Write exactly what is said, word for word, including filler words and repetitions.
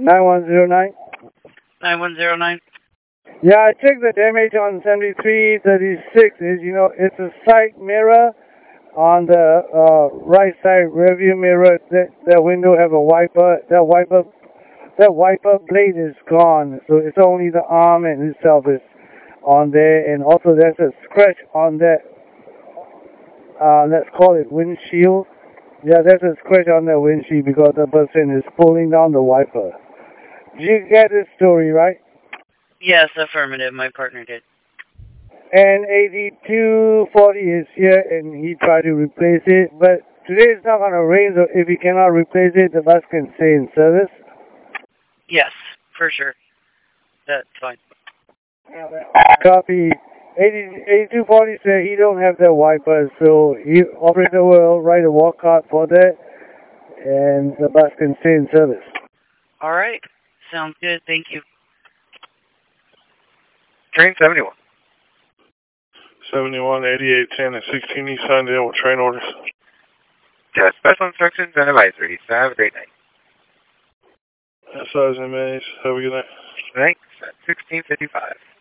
nine one zero nine. nine one zero nine. Yeah, I checked the damage on seventy-three thirty-six. Is, you know, it's a side mirror on the uh, right side rearview mirror. That, that window have a wiper. That wiper, that wiper blade is gone. So it's only the arm and itself is on there. And also there's a scratch on that, uh, let's call it windshield. Yeah, there's a scratch on the windshield because the person is pulling down the wiper. Did you get this story, right? Yes, affirmative. My partner did. And eighty-two forty is here, and he tried to replace it. But today it's not going to rain, so if he cannot replace it, the bus can stay in service. Yes, for sure. That's fine. Copy. eighty-two forty said he don't have that wiper, so he operator will write a walk out for that, and the bus can stay in service. All right. Sounds good. Thank you. Train seventy-one. seventy-one, eighty-eight, ten, and sixteen East Sunnydale with train orders. Yeah, special instructions and advisories. Have a great night. S I's and Mays. Have a good night. Thanks. sixteen fifty-five.